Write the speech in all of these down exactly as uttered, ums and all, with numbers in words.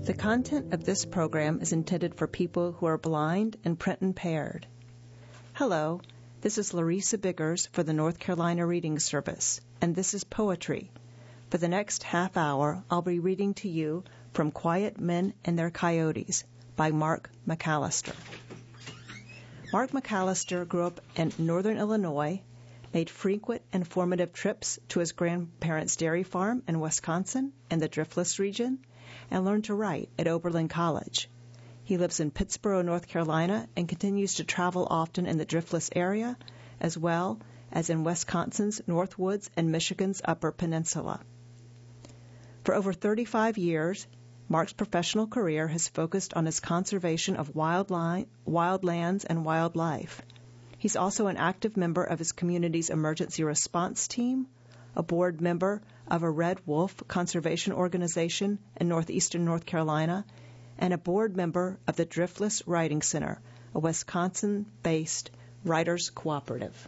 The content of this program is intended for people who are blind and print impaired. Hello, this is Larissa Biggers for the North Carolina Reading Service, and this is Poetry. For the next half hour, I'll be reading to you from Quiet Men and Their Coyotes by Mark McAllister. Mark McAllister grew up in northern Illinois, made frequent and formative trips to his grandparents' dairy farm in Wisconsin and the Driftless region, and learned to write at Oberlin College. He lives in Pittsboro, North Carolina, and continues to travel often in the Driftless area, as well as in Wisconsin's Northwoods and Michigan's Upper Peninsula. For over thirty-five years, Mark's professional career has focused on his conservation of wild, li- wild lands and wildlife. He's also an active member of his community's emergency response team, a board member of a Red Wolf conservation organization in northeastern North Carolina, and a board member of the Driftless Writing Center, a Wisconsin-based writers' cooperative.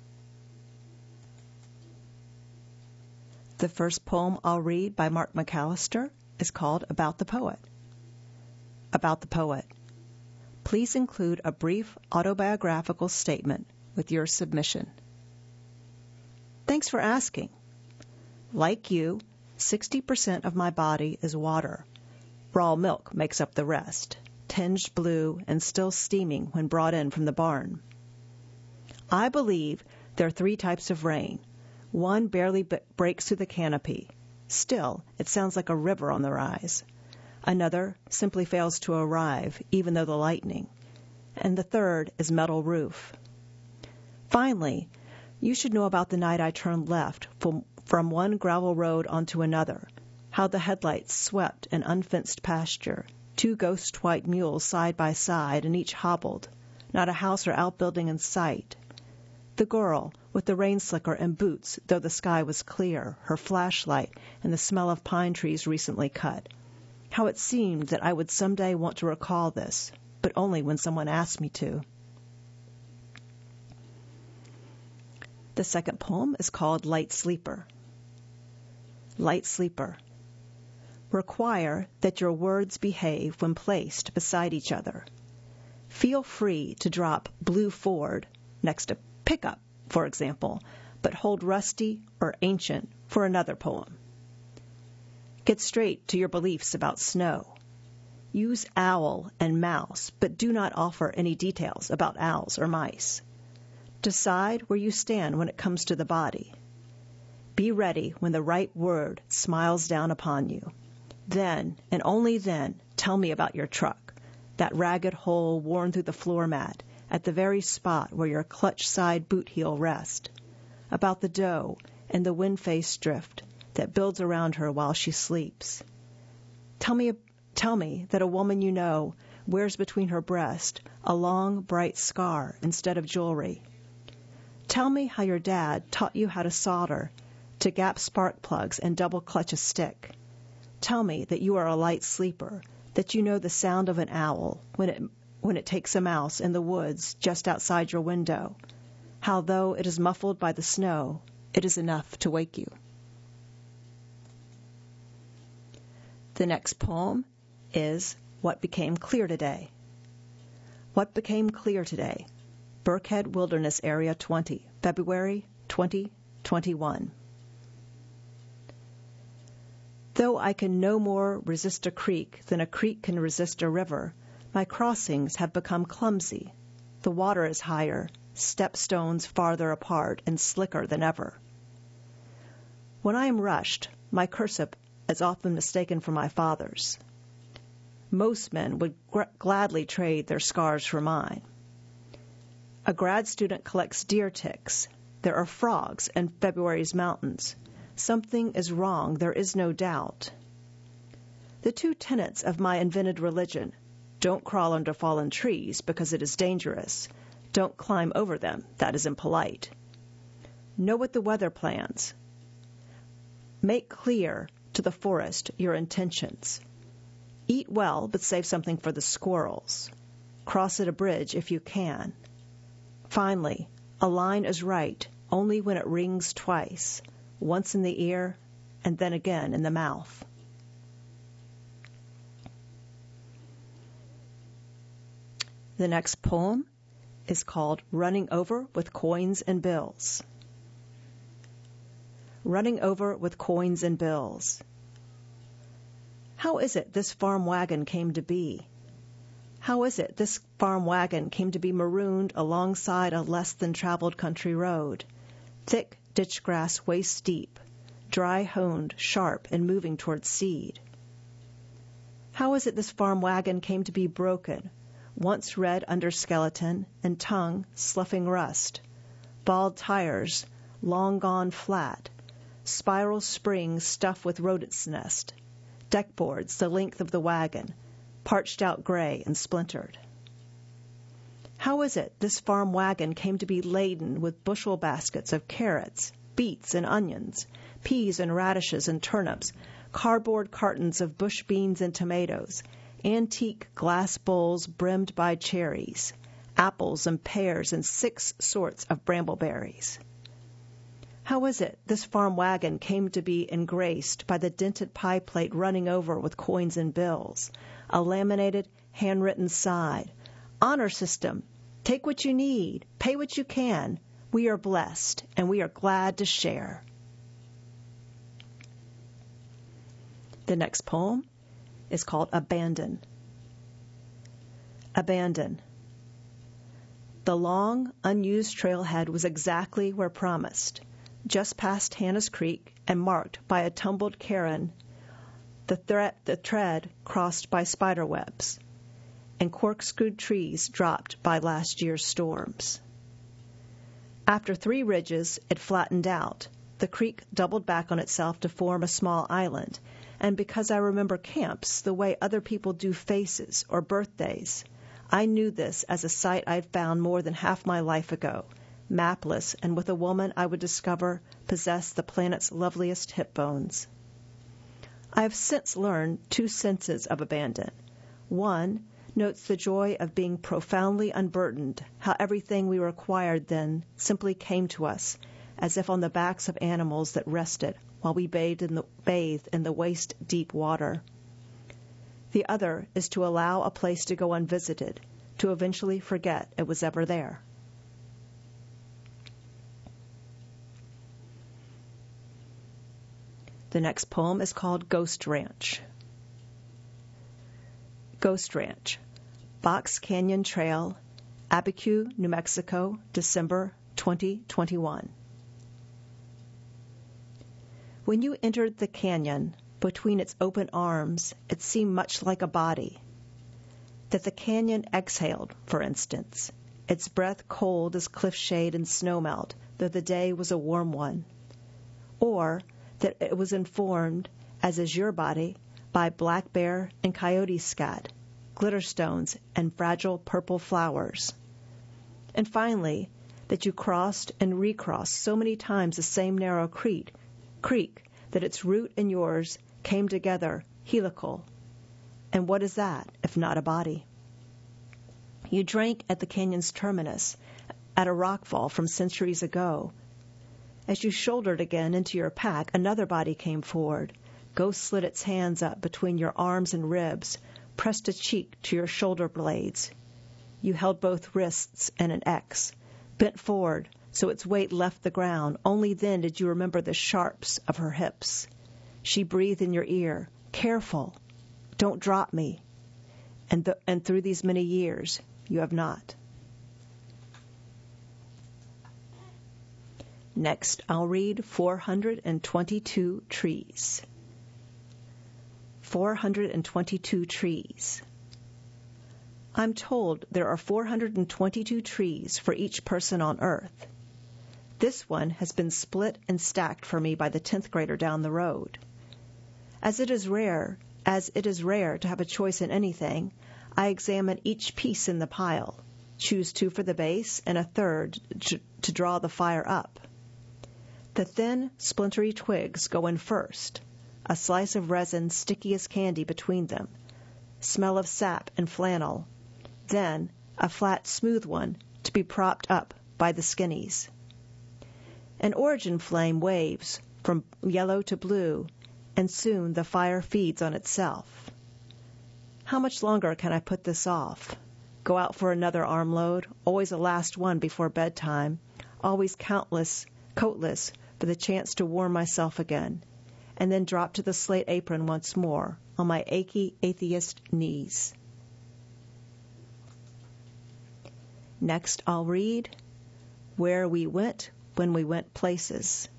The first poem I'll read by Mark McAllister is called About the Poet. About the Poet. Please include a brief autobiographical statement with your submission. Thanks for asking. Like you, sixty percent of my body is water. Raw milk makes up the rest, tinged blue and still steaming when brought in from the barn. I believe there are three types of rain. One barely b- breaks through the canopy. Still, it sounds like a river on the rise. Another simply fails to arrive, even though the lightning. And the third is metal roof. Finally, you should know about the night I turned left from, from one gravel road onto another, how the headlights swept an unfenced pasture, two ghost white mules side by side and each hobbled, not a house or outbuilding in sight. The girl, with the rain slicker and boots, though the sky was clear, her flashlight, and the smell of pine trees recently cut. How it seemed that I would someday want to recall this, but only when someone asked me to. The second poem is called Light Sleeper. Light Sleeper. Require that your words behave when placed beside each other. Feel free to drop Blue Ford next to Pickup, for example, but hold Rusty or Ancient for another poem. Get straight to your beliefs about snow. Use owl and mouse, but do not offer any details about owls or mice. Decide where you stand when it comes to the body. Be ready when the right word smiles down upon you. Then, and only then, tell me about your truck, that ragged hole worn through the floor mat at the very spot where your clutch side boot heel rests, about the doe and the wind-faced drift that builds around her while she sleeps. Tell me, tell me that a woman you know wears between her breasts a long, bright scar instead of jewelry. Tell me how your dad taught you how to solder, to gap spark plugs and double clutch a stick. Tell me that you are a light sleeper, that you know the sound of an owl when it when it takes a mouse in the woods just outside your window, how though it is muffled by the snow, it is enough to wake you. The next poem is What Became Clear Today. What Became Clear Today, Burkhead Wilderness Area twenty, February twenty twenty-one. Though I can no more resist a creek than a creek can resist a river, my crossings have become clumsy. The water is higher, stepstones farther apart and slicker than ever. When I am rushed, my cursive is often mistaken for my father's. Most men would gr- gladly trade their scars for mine. A grad student collects deer ticks. There are frogs in February's mountains. Something is wrong, there is no doubt. The two tenets of my invented religion, don't crawl under fallen trees because it is dangerous. Don't climb over them, that is impolite. Know what the weather plans. Make clear to the forest your intentions. Eat well, but save something for the squirrels. Cross at a bridge if you can. Finally, a line is right only when it rings twice, once in the ear and then again in the mouth. The next poem is called Running Over with Coins and Bills. Running over with coins and bills. How is it this farm wagon came to be? How is it this farm wagon came to be marooned alongside a less-than-traveled country road, thick ditch grass waist deep, dry-honed, sharp, and moving towards seed? How is it this farm wagon came to be broken, once red under skeleton and tongue sloughing rust, bald tires long gone flat, spiral springs stuffed with rodent's nest, deck boards the length of the wagon, parched out gray and splintered? How is it this farm wagon came to be laden with bushel baskets of carrots, beets and onions, peas and radishes and turnips, cardboard cartons of bush beans and tomatoes, antique glass bowls brimmed by cherries, apples and pears and six sorts of brambleberries? How is it this farm wagon came to be engraced by the dented pie plate running over with coins and bills, a laminated, handwritten side, honor system, take what you need, pay what you can, we are blessed, and we are glad to share? The next poem is called Abandon. Abandon. The long, unused trailhead was exactly where promised, just past Hannah's Creek and marked by a tumbled cairn, the, thre- the tread crossed by spider webs, and corkscrewed trees dropped by last year's storms. After three ridges, it flattened out. The creek doubled back on itself to form a small island, and because I remember camps the way other people do faces or birthdays, I knew this as a site I'd found more than half my life ago, mapless and with a woman I would discover possessed the planet's loveliest hip bones. I have since learned two senses of abandon. One notes the joy of being profoundly unburdened, how everything we required then simply came to us, as if on the backs of animals that rested while we bathed in the, bathed in the waist-deep water. The other is to allow a place to go unvisited, to eventually forget it was ever there. The next poem is called Ghost Ranch. Ghost Ranch, Box Canyon Trail, Abiquiu, New Mexico, December twenty twenty-one. When you entered the canyon, between its open arms, it seemed much like a body. That the canyon exhaled, for instance, its breath cold as cliff shade and snowmelt, though the day was a warm one. Or that it was informed, as is your body, by black bear and coyote scat, glitter stones, and fragile purple flowers. And finally, that you crossed and recrossed so many times the same narrow creek, creek that its root and yours came together helical. And what is that, if not a body? You drank at the canyon's terminus, at a rockfall from centuries ago. As you shouldered again into your pack, another body came forward. Ghost slid its hands up between your arms and ribs, pressed a cheek to your shoulder blades. You held both wrists and an X, bent forward so its weight left the ground. Only then did you remember the sharps of her hips. She breathed in your ear, "Careful, don't drop me." And, th- and through these many years, you have not. Next, I'll read four hundred twenty-two Trees. four hundred twenty-two trees. I'm told there are four hundred twenty-two trees for each person on Earth. This one has been split and stacked for me by the tenth grader down the road. As it is rare, as it is rare to have a choice in anything, I examine each piece in the pile, choose two for the base and a third to, to draw the fire up. The thin, splintery twigs go in first, a slice of resin sticky as candy between them, smell of sap and flannel, then a flat, smooth one to be propped up by the skinnies. An origin flame waves from yellow to blue, and soon the fire feeds on itself. How much longer can I put this off? go out for another armload, always the last one before bedtime, always countless, coatless for the chance to warm myself again, and then drop to the slate apron once more on my achy atheist knees. Next I'll read Where We Went When We Went Places.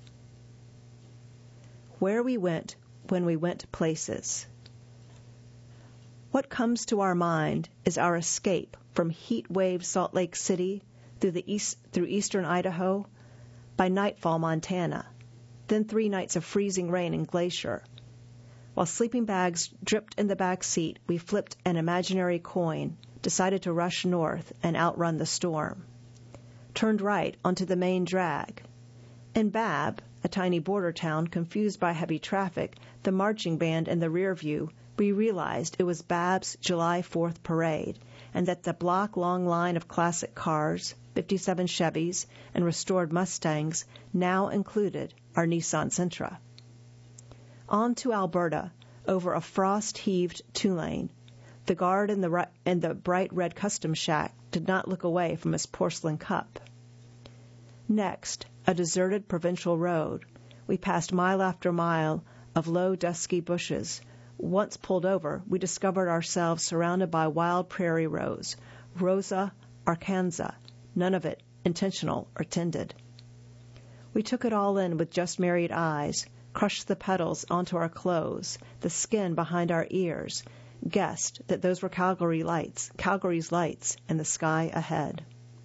Where we went when we went places. What comes to our mind is our escape from heat-wave Salt Lake City through the east through eastern Idaho, by nightfall Montana, then three nights of freezing rain in Glacier. While sleeping bags dripped in the back seat, we flipped an imaginary coin, decided to rush north and outrun the storm. Turned right onto the main drag. In Babb, a tiny border town confused by heavy traffic, the marching band in the rear view, we realized it was Babb's July fourth parade, and that the block-long line of classic cars, fifty-seven Chevys, and restored Mustangs now included our Nissan Sentra. On to Alberta, over a frost-heaved two-lane. The guard in the, in the bright red custom shack did not look away from his porcelain cup. Next, a deserted provincial road. We passed mile after mile of low, dusky bushes. Once pulled over, we discovered ourselves surrounded by wild prairie rose, Rosa arkansa, none of it intentional or tended. We took it all in with just married eyes, crushed the petals onto our clothes, the skin behind our ears, guessed that those were Calgary lights, Calgary's lights in the sky ahead.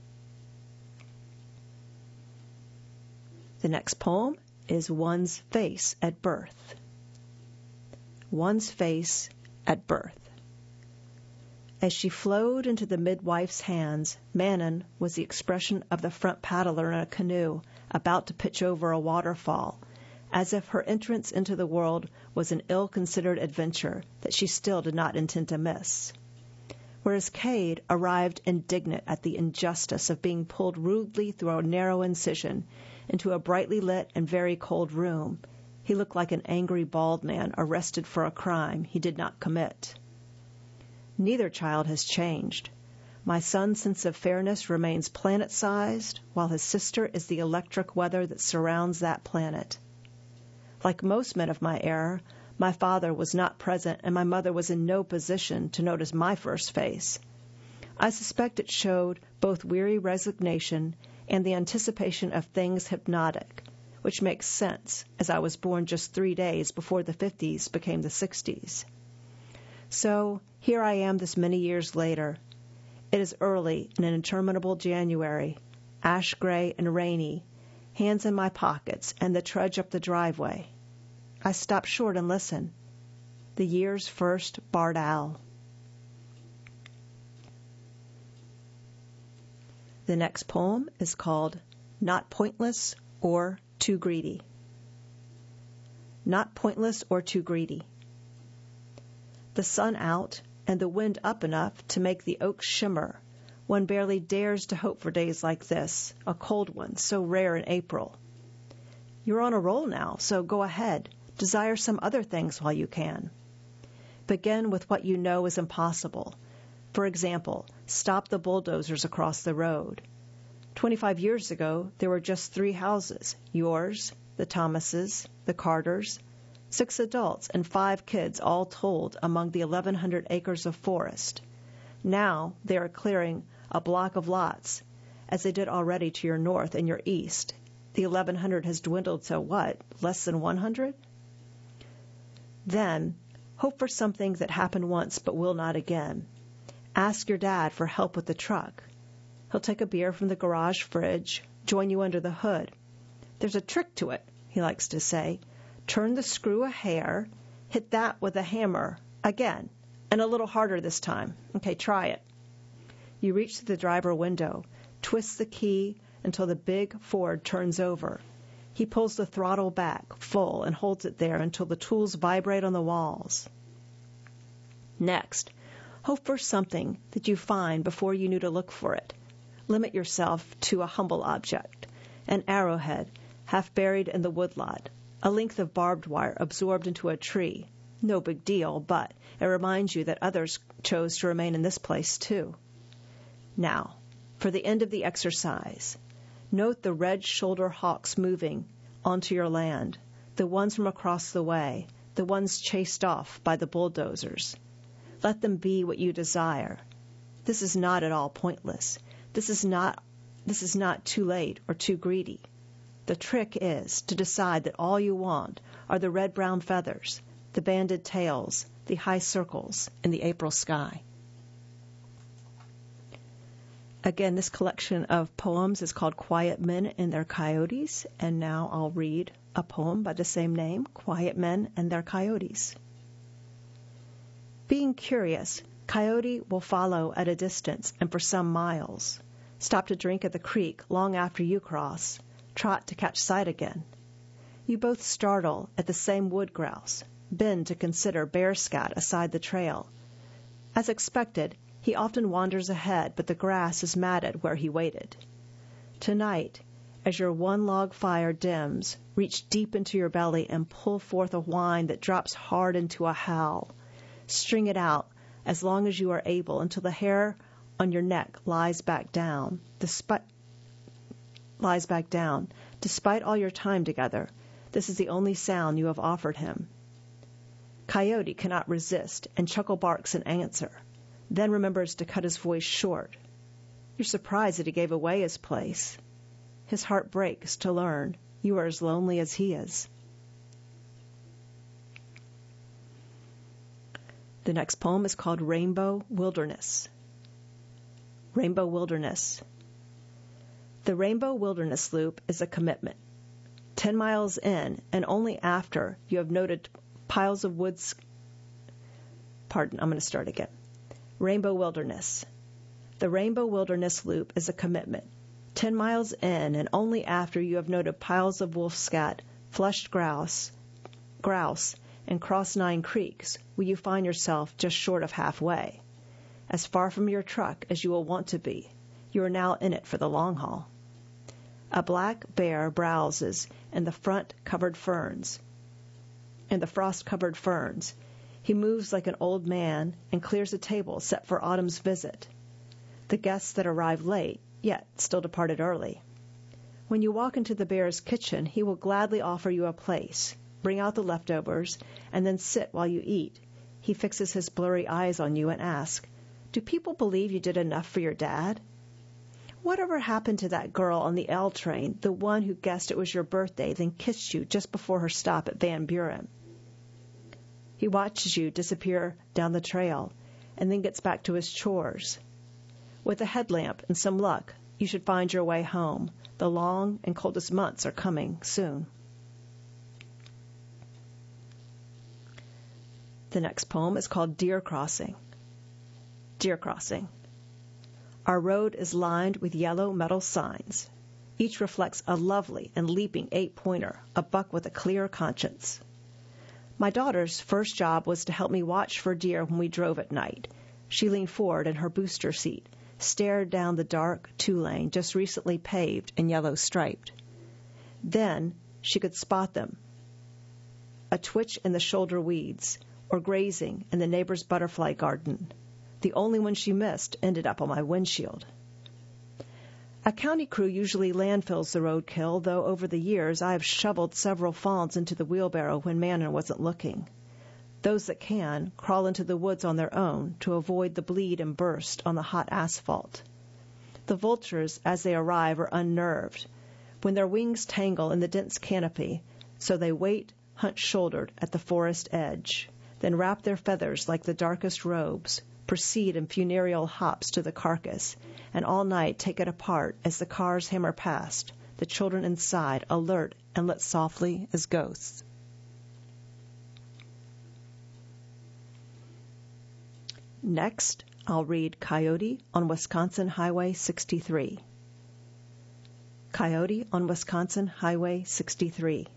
The next poem is One's Face at Birth. One's face at birth. As she flowed into the midwife's hands, Manon was the expression of the front paddler in a canoe about to pitch over a waterfall, as if her entrance into the world was an ill-considered adventure that she still did not intend to miss. Whereas Cade arrived indignant at the injustice of being pulled rudely through a narrow incision into a brightly lit and very cold room, he looked like an angry bald man arrested for a crime he did not commit. Neither child has changed. My son's sense of fairness remains planet-sized, while his sister is the electric weather that surrounds that planet. Like most men of my era, my father was not present and my mother was in no position to notice my first face. I suspect it showed both weary resignation and the anticipation of things hypnotic, which makes sense, as I was born just three days before the fifties became the sixties. So, here I am this many years later. It is early in an interminable January, ash-gray and rainy, hands in my pockets and the trudge up the driveway. I stop short and listen. The year's first barred owl. The next poem is called Not Pointless or Too Greedy. Not pointless or too greedy. The sun out and the wind up enough to make the oaks shimmer. One barely dares to hope for days like this, a cold one so rare in April. You're on a roll now, so go ahead. Desire some other things while you can. Begin with what you know is impossible. For example, stop the bulldozers across the road. Twenty-five years ago, there were just three houses, yours, the Thomases, the Carters, six adults and five kids all told among the eleven hundred acres of forest. Now they are clearing a block of lots, as they did already to your north and your east. The eleven hundred has dwindled to what, less than one hundred? Then, hope for something that happened once but will not again. Ask your dad for help with the truck. He'll take a beer from the garage fridge, join you under the hood. There's a trick to it, he likes to say. Turn the screw a hair, hit that with a hammer, again, and a little harder this time. Okay, try it. You reach to the driver window, twist the key until the big Ford turns over. He pulls the throttle back, full, and holds it there until the tools vibrate on the walls. Next, hope for something that you find before you knew to look for it. Limit yourself to a humble object, an arrowhead half buried in the woodlot, a length of barbed wire absorbed into a tree. No big deal, but it reminds you that others chose to remain in this place too. Now, for the end of the exercise, note the red shoulder hawks moving onto your land, the ones from across the way, the ones chased off by the bulldozers. Let them be what you desire. This is not at all pointless. This is not, this is not too late or too greedy. The trick is to decide that all you want are the red-brown feathers, the banded tails, the high circles in the April sky. Again, this collection of poems is called Quiet Men and Their Coyotes, and now I'll read a poem by the same name, Quiet Men and Their Coyotes. Being curious, Coyote will follow at a distance and for some miles, stop to drink at the creek long after you cross, trot to catch sight again. You both startle at the same wood grouse, bend to consider bear scat aside the trail. As expected, he often wanders ahead, but the grass is matted where he waited. Tonight, as your one-log fire dims, reach deep into your belly and pull forth a whine that drops hard into a howl. String it out as long as you are able until the hair on your neck lies back down. Despite, lies back down. Despite all your time together, this is the only sound you have offered him. Coyote cannot resist and chuckle barks in answer, then remembers to cut his voice short. You're surprised that he gave away his place. His heart breaks to learn you are as lonely as he is. The next poem is called Rainbow Wilderness. Rainbow Wilderness. The Rainbow Wilderness Loop is a commitment. Ten miles in, and only after you have noted piles of woods. Pardon, I'm going to start again. Rainbow Wilderness. The Rainbow Wilderness Loop is a commitment. Ten miles in, and only after you have noted piles of wolf scat, flushed grouse, grouse, and crossed nine creeks, will you find yourself just short of halfway. As far from your truck as you will want to be, you are now in it for the long haul. A black bear browses in the front-covered ferns, in the frost-covered ferns. He moves like an old man and clears a table set for autumn's visit. The guests that arrive late, yet still departed early. When you walk into the bear's kitchen, he will gladly offer you a place, bring out the leftovers, and then sit while you eat. He fixes his blurry eyes on you and asks, "Do people believe you did enough for your dad? Whatever happened to that girl on the L train, the one who guessed it was your birthday, then kissed you just before her stop at Van Buren?" He watches you disappear down the trail and then gets back to his chores. With a headlamp and some luck, you should find your way home. The long and coldest months are coming soon. The next poem is called Deer Crossing. Deer Crossing. Our road is lined with yellow metal signs. Each reflects a lovely and leaping eight-pointer, a buck with a clear conscience. My daughter's first job was to help me watch for deer when we drove at night. She leaned forward in her booster seat, stared down the dark two-lane just recently paved and yellow-striped. Then she could spot them, a twitch in the shoulder weeds, or grazing in the neighbor's butterfly garden. The only one she missed ended up on my windshield. A county crew usually landfills the roadkill, though over the years I have shoveled several fawns into the wheelbarrow when Mannon wasn't looking. Those that can crawl into the woods on their own to avoid the bleed and burst on the hot asphalt. The vultures, as they arrive, are unnerved when their wings tangle in the dense canopy, so they wait hunch-shouldered at the forest edge, then wrap their feathers like the darkest robes, proceed in funereal hops to the carcass, and all night take it apart as the cars hammer past, the children inside alert and lit softly as ghosts. Next, I'll read Coyote on Wisconsin Highway sixty-three. Coyote on Wisconsin Highway sixty-three.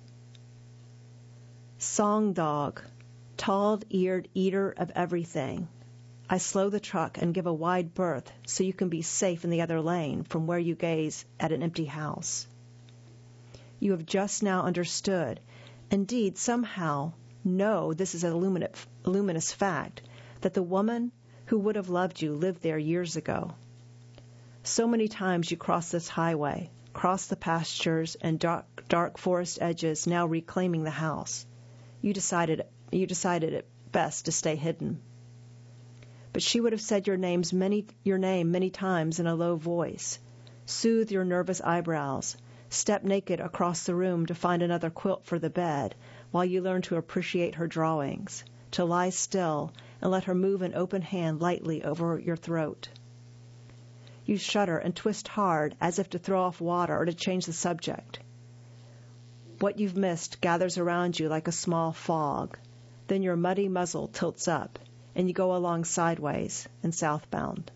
Song dog, tall-eared eater of everything. I slow the truck and give a wide berth so you can be safe in the other lane from where you gaze at an empty house. You have just now understood, indeed somehow know this is a luminous fact, that the woman who would have loved you lived there years ago. So many times you cross this highway, cross the pastures and dark, dark forest edges, now reclaiming the house. You decided, you decided it best to stay hidden. But she would have said your names many, your name many times in a low voice, soothe your nervous eyebrows, step naked across the room to find another quilt for the bed, while you learn to appreciate her drawings, to lie still and let her move an open hand lightly over your throat. You shudder and twist hard as if to throw off water or to change the subject. What you've missed gathers around you like a small fog. Then your muddy muzzle tilts up, and you go along sideways and southbound.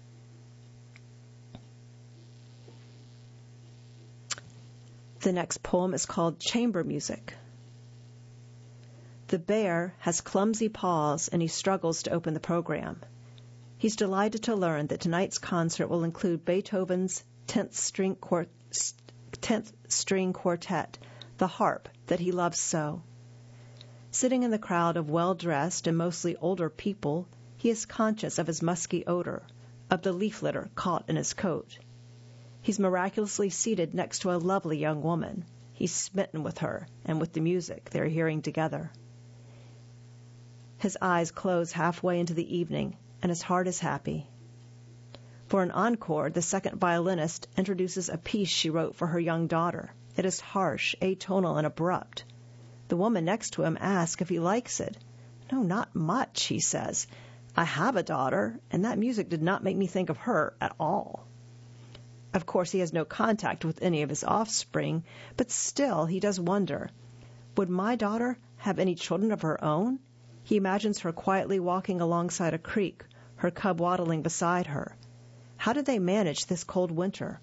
The next poem is called Chamber Music. The bear has clumsy paws and he struggles to open the program. He's delighted to learn that tonight's concert will include Beethoven's tenth string, quart- tenth string quartet, the harp that he loves so. Sitting in the crowd of well-dressed and mostly older people, he is conscious of his musky odor, of the leaf litter caught in his coat. He's miraculously seated next to a lovely young woman. He's smitten with her and with the music they're hearing together. His eyes close halfway into the evening, and his heart is happy. For an encore, the second violinist introduces a piece she wrote for her young daughter. It is harsh, atonal, and abrupt. The woman next to him asks if he likes it. No, not much, he says. I have a daughter, and that music did not make me think of her at all. Of course, he has no contact with any of his offspring, but still he does wonder, would my daughter have any children of her own? He imagines her quietly walking alongside a creek, her cub waddling beside her. How did they manage this cold winter?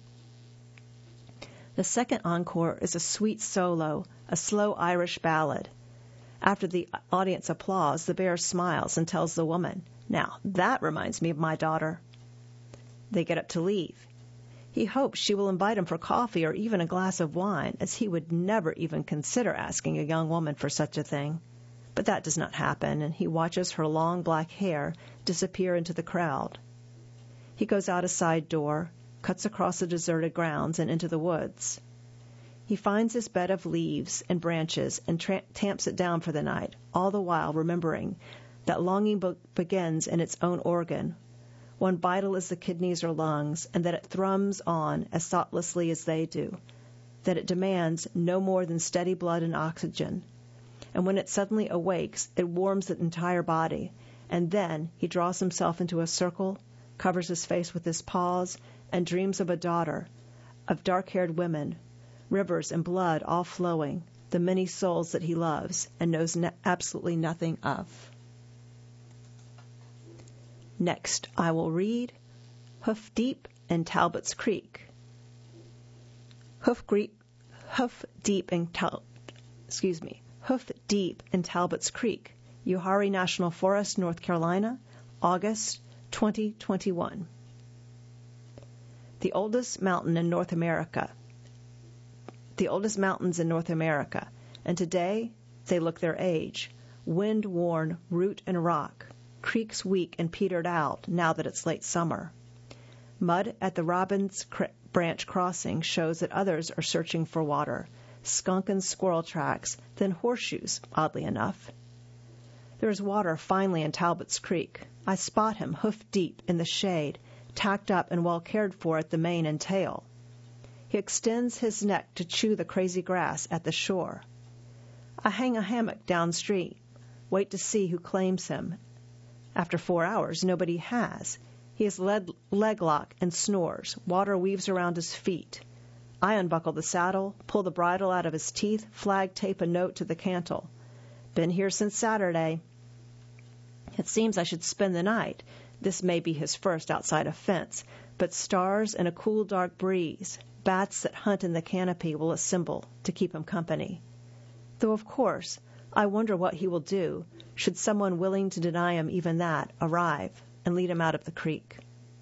The second encore is a sweet solo, a slow Irish ballad. After the audience applause, the bear smiles and tells the woman, "Now, that reminds me of my daughter." They get up to leave. He hopes she will invite him for coffee or even a glass of wine, as he would never even consider asking a young woman for such a thing. But that does not happen, and he watches her long black hair disappear into the crowd. He goes out a side door, cuts across the deserted grounds and into the woods. He finds his bed of leaves and branches and tra- tamps it down for the night, all the while remembering that longing be- begins in its own organ, one vital as the kidneys or lungs, and that it thrums on as thoughtlessly as they do, that it demands no more than steady blood and oxygen. And when it suddenly awakes, it warms the entire body, and then he draws himself into a circle, covers his face with his paws, and dreams of a daughter, of dark-haired women, rivers and blood all flowing, the many souls that he loves and knows ne- absolutely nothing of. Next, I will read Hoof Deep in Talbot's Creek. Hoof, Gre- hoof deep in Tal- excuse me. Hoof Deep in Talbot's Creek, Uwharrie National Forest, North Carolina, August twenty twenty-one. The oldest mountain in North America. The oldest mountains in North America, and today they look their age, wind-worn root and rock, creeks weak and petered out now that it's late summer. Mud at the Robbins Branch Crossing shows that others are searching for water, skunk and squirrel tracks, then horseshoes, oddly enough. There is water finally in Talbot's Creek. I spot him hoof deep in the shade, tacked up and well cared for at the mane and tail. He extends his neck to chew the crazy grass at the shore. I hang a hammock downstream, wait to see who claims him. After four hours, nobody has. He is leg, leg lock and snores. Water weaves around his feet. I unbuckle the saddle, pull the bridle out of his teeth, flag tape a note to the cantle. Been here since Saturday. It seems I should spend the night. This may be his first outside a fence, but stars and a cool dark breeze, bats that hunt in the canopy will assemble to keep him company. Though, of course, I wonder what he will do, should someone willing to deny him even that arrive and lead him out of the creek.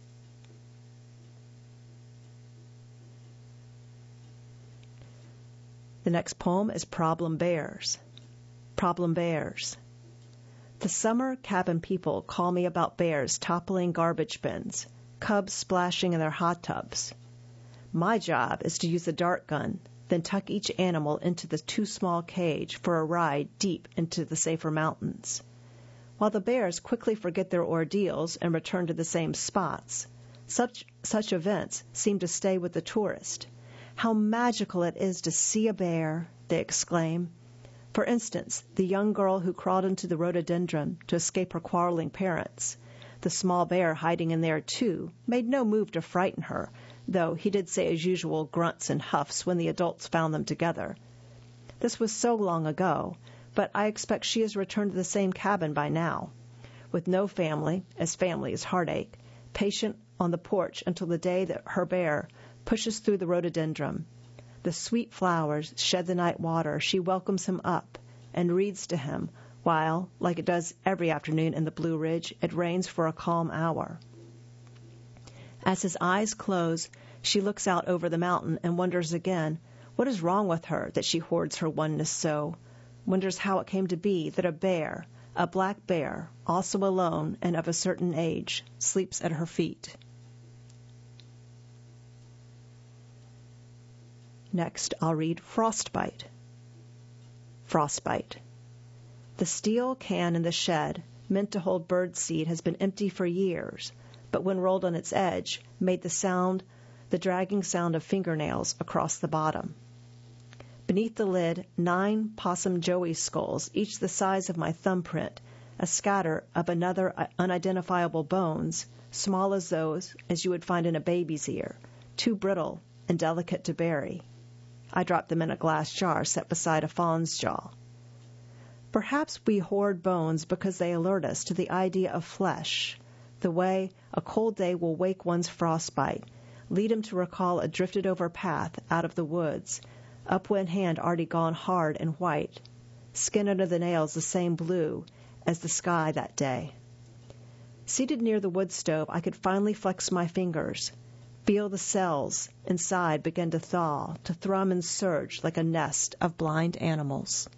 The next poem is Problem Bears. Problem Bears. The summer cabin people call me about bears toppling garbage bins, cubs splashing in their hot tubs. My job is to use the dart gun, then tuck each animal into the too small cage for a ride deep into the safer mountains. While the bears quickly forget their ordeals and return to the same spots, such, such events seem to stay with the tourist. How magical it is to see a bear, they exclaim. For instance, the young girl who crawled into the rhododendron to escape her quarreling parents. The small bear hiding in there, too, made no move to frighten her, though he did say his usual grunts and huffs when the adults found them together. This was so long ago, but I expect she has returned to the same cabin by now, with no family, as family is heartache, patient on the porch until the day that her bear pushes through the rhododendron. The sweet flowers shed the night water. She welcomes him up and reads to him, while, like it does every afternoon in the Blue Ridge, it rains for a calm hour. As his eyes close, she looks out over the mountain and wonders again what is wrong with her that she hoards her oneness so, wonders how it came to be that a bear, a black bear, also alone and of a certain age, sleeps at her feet. Next, I'll read Frostbite. Frostbite. The steel can in the shed, meant to hold birdseed, has been empty for years, but when rolled on its edge, made the sound, the dragging sound of fingernails across the bottom. Beneath the lid, nine possum joey skulls, each the size of my thumbprint, a scatter of another unidentifiable bones, small as those as you would find in a baby's ear, too brittle and delicate to bury. I dropped them in a glass jar set beside a fawn's jaw. Perhaps we hoard bones because they alert us to the idea of flesh, the way a cold day will wake one's frostbite, lead him to recall a drifted-over path out of the woods, upwind hand already gone hard and white, skin under the nails the same blue as the sky that day. Seated near the wood stove, I could finally flex my fingers, feel the cells inside begin to thaw, to thrum and surge like a nest of blind animals.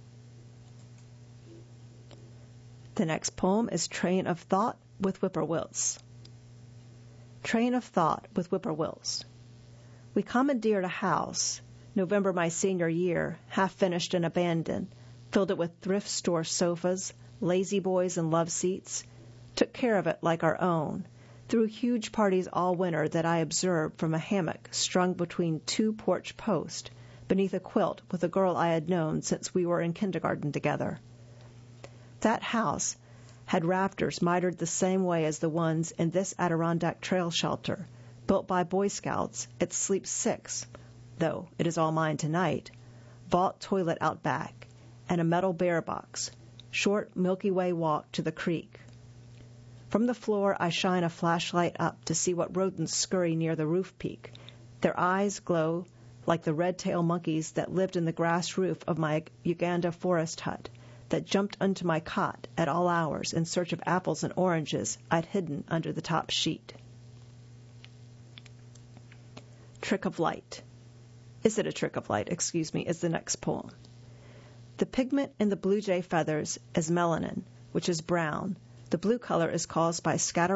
The next poem is Train of Thought with Whippoorwills. Train of Thought with Whippoorwills. We commandeered a house, November my senior year, half finished and abandoned, filled it with thrift store sofas, lazy boys and love seats, took care of it like our own, threw huge parties all winter that I observed from a hammock strung between two porch posts, beneath a quilt with a girl I had known since we were in kindergarten together. That house had rafters mitered the same way as the ones in this Adirondack Trail shelter, built by Boy Scouts. It sleeps six, though it is all mine tonight, vault toilet out back, and a metal bear box, short Milky Way walk to the creek. From the floor I shine a flashlight up to see what rodents scurry near the roof peak. Their eyes glow like the red-tailed monkeys that lived in the grass roof of my Uganda forest hut, that jumped onto my cot at all hours in search of apples and oranges I'd hidden under the top sheet. Trick of Light. Is it a trick of light? Excuse me, is the next poem. The pigment in the blue jay feathers is melanin, which is brown. The blue color is caused by scattering